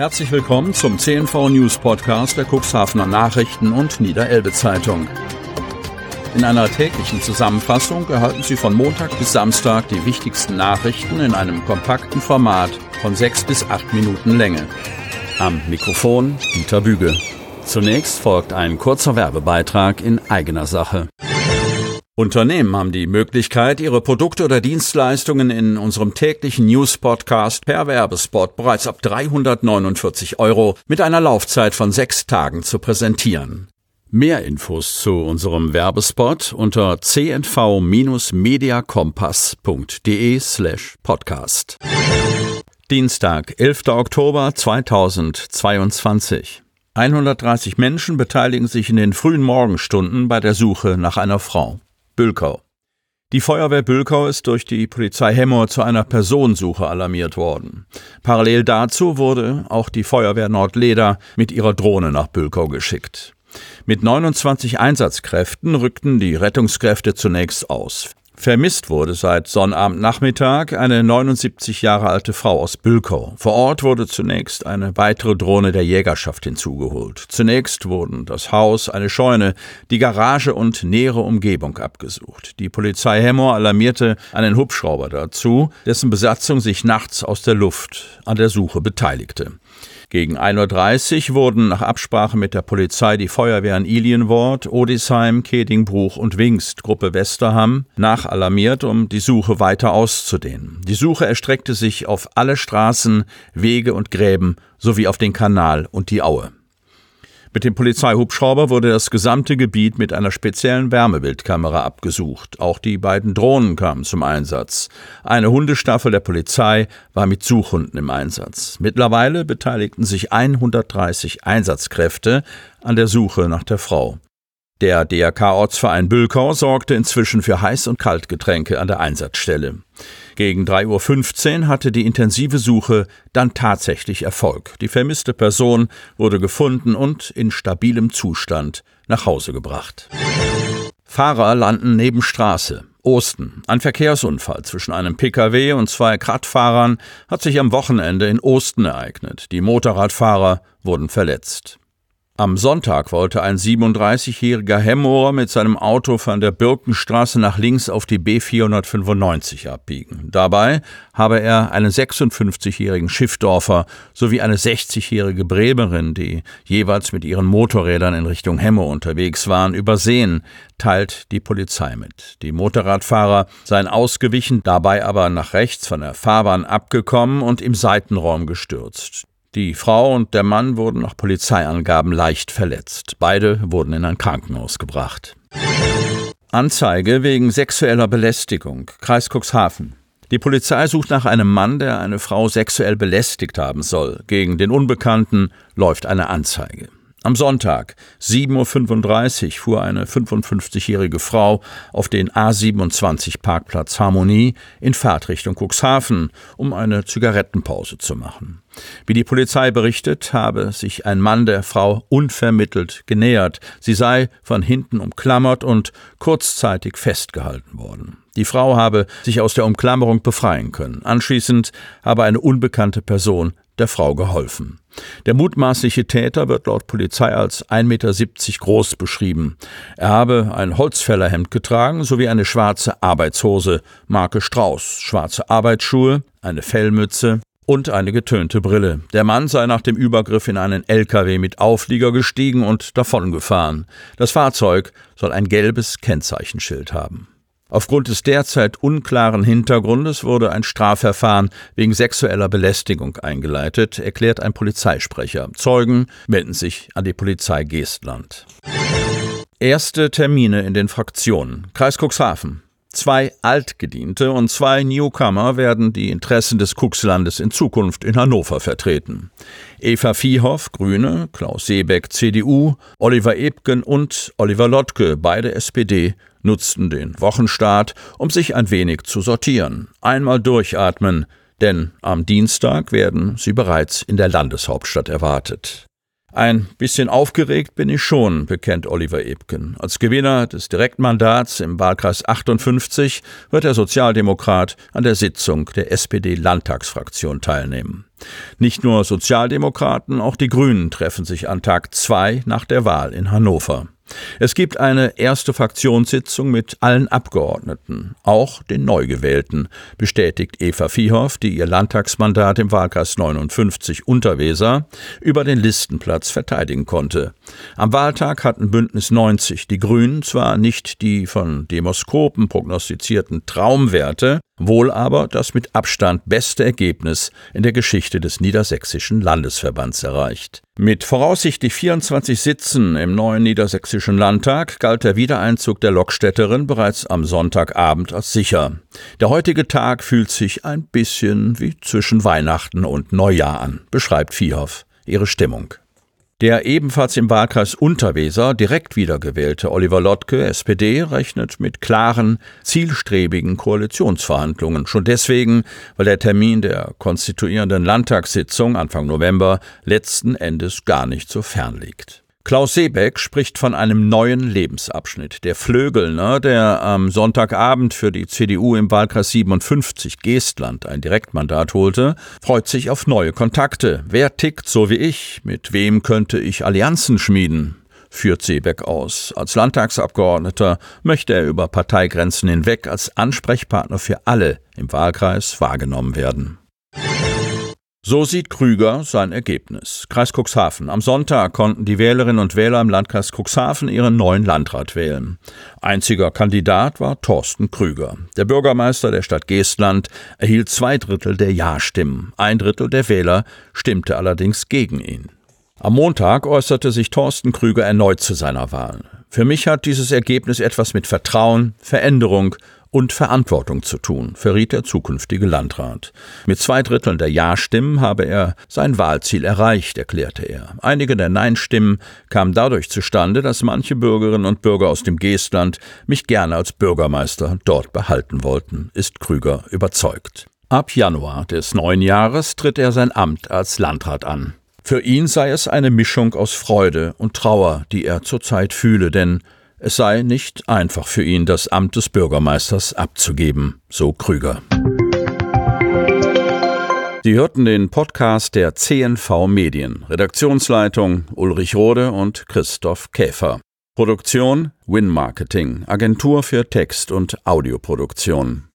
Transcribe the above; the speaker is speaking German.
Herzlich willkommen zum CNV News Podcast der Cuxhavener Nachrichten und Niederelbe Zeitung. In einer täglichen Zusammenfassung erhalten Sie von Montag bis Samstag die wichtigsten Nachrichten in einem kompakten Format von 6 bis 8 Minuten Länge. Am Mikrofon Dieter Büge. Zunächst folgt ein kurzer Werbebeitrag in eigener Sache. Unternehmen haben die Möglichkeit, ihre Produkte oder Dienstleistungen in unserem täglichen News-Podcast per Werbespot bereits ab 349 € mit einer Laufzeit von 6 Tagen zu präsentieren. Mehr Infos zu unserem Werbespot unter cnv-mediakompass.de/podcast. Dienstag, 11. Oktober 2022. 130 Menschen beteiligen sich in den frühen Morgenstunden bei der Suche nach einer Frau. Bülkau. Die Feuerwehr Bülkau ist durch die Polizei Hemmoor zu einer Personensuche alarmiert worden. Parallel dazu wurde auch die Feuerwehr Nordleda mit ihrer Drohne nach Bülkau geschickt. Mit 29 Einsatzkräften rückten die Rettungskräfte zunächst aus. Vermisst wurde seit Sonnabendnachmittag eine 79 Jahre alte Frau aus Bülkau. Vor Ort wurde zunächst eine weitere Drohne der Jägerschaft hinzugeholt. Zunächst wurden das Haus, eine Scheune, die Garage und nähere Umgebung abgesucht. Die Polizei Hemmoor alarmierte einen Hubschrauber dazu, dessen Besatzung sich nachts aus der Luft an der Suche beteiligte. Gegen 1:30 Uhr wurden nach Absprache mit der Polizei die Feuerwehren Ilienwort, Odisheim, Kedingbruch und Wingst, Gruppe Westerham, nachalarmiert, um die Suche weiter auszudehnen. Die Suche erstreckte sich auf alle Straßen, Wege und Gräben sowie auf den Kanal und die Aue. Mit dem Polizeihubschrauber wurde das gesamte Gebiet mit einer speziellen Wärmebildkamera abgesucht. Auch die beiden Drohnen kamen zum Einsatz. Eine Hundestaffel der Polizei war mit Suchhunden im Einsatz. Mittlerweile beteiligten sich 130 Einsatzkräfte an der Suche nach der Frau. Der DRK-Ortsverein Bülkau sorgte inzwischen für Heiß- und Kaltgetränke an der Einsatzstelle. Gegen 3:15 Uhr hatte die intensive Suche dann tatsächlich Erfolg. Die vermisste Person wurde gefunden und in stabilem Zustand nach Hause gebracht. Fahrer landen neben Straße. Osten. Ein Verkehrsunfall zwischen einem Pkw und 2 Radfahrern hat sich am Wochenende in Osten ereignet. Die Motorradfahrer wurden verletzt. Am Sonntag wollte ein 37-jähriger Hemmoorer mit seinem Auto von der Birkenstraße nach links auf die B495 abbiegen. Dabei habe er einen 56-jährigen Schiffdorfer sowie eine 60-jährige Bremerin, die jeweils mit ihren Motorrädern in Richtung Hemmoor unterwegs waren, übersehen, teilt die Polizei mit. Die Motorradfahrer seien ausgewichen, dabei aber nach rechts von der Fahrbahn abgekommen und im Seitenraum gestürzt. Die Frau und der Mann wurden nach Polizeiangaben leicht verletzt. Beide wurden in ein Krankenhaus gebracht. Anzeige wegen sexueller Belästigung. Kreis Cuxhaven. Die Polizei sucht nach einem Mann, der eine Frau sexuell belästigt haben soll. Gegen den Unbekannten läuft eine Anzeige. Am Sonntag, 7:35 Uhr, fuhr eine 55-jährige Frau auf den A27-Parkplatz Harmonie in Fahrtrichtung Cuxhaven, um eine Zigarettenpause zu machen. Wie die Polizei berichtet, habe sich ein Mann der Frau unvermittelt genähert. Sie sei von hinten umklammert und kurzzeitig festgehalten worden. Die Frau habe sich aus der Umklammerung befreien können. Anschließend habe eine unbekannte Person der Frau geholfen. Der mutmaßliche Täter wird laut Polizei als 1,70 Meter groß beschrieben. Er habe ein Holzfällerhemd getragen sowie eine schwarze Arbeitshose, Marke Strauß, schwarze Arbeitsschuhe, eine Fellmütze und eine getönte Brille. Der Mann sei nach dem Übergriff in einen LKW mit Auflieger gestiegen und davongefahren. Das Fahrzeug soll ein gelbes Kennzeichenschild haben. Aufgrund des derzeit unklaren Hintergrundes wurde ein Strafverfahren wegen sexueller Belästigung eingeleitet, erklärt ein Polizeisprecher. Zeugen melden sich an die Polizei Geestland. Erste Termine in den Fraktionen. Kreis Cuxhaven. 2 Altgediente und 2 Newcomer werden die Interessen des Cuxlandes in Zukunft in Hannover vertreten. Eva Viehoff, Grüne, Klaus Seebeck, CDU, Oliver Ebgen und Oliver Lottke, beide SPD, nutzten den Wochenstart, um sich ein wenig zu sortieren. Einmal durchatmen, denn am Dienstag werden sie bereits in der Landeshauptstadt erwartet. Ein bisschen aufgeregt bin ich schon, bekennt Oliver Ebken. Als Gewinner des Direktmandats im Wahlkreis 58 wird der Sozialdemokrat an der Sitzung der SPD-Landtagsfraktion teilnehmen. Nicht nur Sozialdemokraten, auch die Grünen treffen sich an Tag 2 nach der Wahl in Hannover. Es gibt eine erste Fraktionssitzung mit allen Abgeordneten, auch den Neugewählten, bestätigt Eva Viehoff, die ihr Landtagsmandat im Wahlkreis 59 Unterweser über den Listenplatz verteidigen konnte. Am Wahltag hatten Bündnis 90 die Grünen zwar nicht die von Demoskopen prognostizierten Traumwerte, wohl aber das mit Abstand beste Ergebnis in der Geschichte des Niedersächsischen Landesverbands erreicht. Mit voraussichtlich 24 Sitzen im neuen Niedersächsischen Landtag galt der Wiedereinzug der Lokstädterin bereits am Sonntagabend als sicher. Der heutige Tag fühlt sich ein bisschen wie zwischen Weihnachten und Neujahr an, beschreibt Viehoff ihre Stimmung. Der ebenfalls im Wahlkreis Unterweser direkt wiedergewählte Oliver Lottke, SPD, rechnet mit klaren, zielstrebigen Koalitionsverhandlungen. Schon deswegen, weil der Termin der konstituierenden Landtagssitzung Anfang November letzten Endes gar nicht so fern liegt. Klaus Seebeck spricht von einem neuen Lebensabschnitt. Der Flögelner, der am Sonntagabend für die CDU im Wahlkreis 57 Geestland ein Direktmandat holte, freut sich auf neue Kontakte. Wer tickt so wie ich? Mit wem könnte ich Allianzen schmieden? Führt Seebeck aus. Als Landtagsabgeordneter möchte er über Parteigrenzen hinweg als Ansprechpartner für alle im Wahlkreis wahrgenommen werden. So sieht Krüger sein Ergebnis. Kreis Cuxhaven. Am Sonntag konnten die Wählerinnen und Wähler im Landkreis Cuxhaven ihren neuen Landrat wählen. Einziger Kandidat war Thorsten Krüger. Der Bürgermeister der Stadt Geestland erhielt 2/3 der Ja-Stimmen. 1/3 der Wähler stimmte allerdings gegen ihn. Am Montag äußerte sich Thorsten Krüger erneut zu seiner Wahl. Für mich hat dieses Ergebnis etwas mit Vertrauen, Veränderung und Verantwortung zu tun, verriet der zukünftige Landrat. Mit 2/3 der Ja-Stimmen habe er sein Wahlziel erreicht, erklärte er. Einige der Nein-Stimmen kamen dadurch zustande, dass manche Bürgerinnen und Bürger aus dem Geestland mich gerne als Bürgermeister dort behalten wollten, ist Krüger überzeugt. Ab Januar des neuen Jahres tritt er sein Amt als Landrat an. Für ihn sei es eine Mischung aus Freude und Trauer, die er zurzeit fühle, denn es sei nicht einfach für ihn, das Amt des Bürgermeisters abzugeben, so Krüger. Sie hörten den Podcast der CNV Medien. Redaktionsleitung Ulrich Rode und Christoph Käfer. Produktion Win Marketing, Agentur für Text- und Audioproduktion.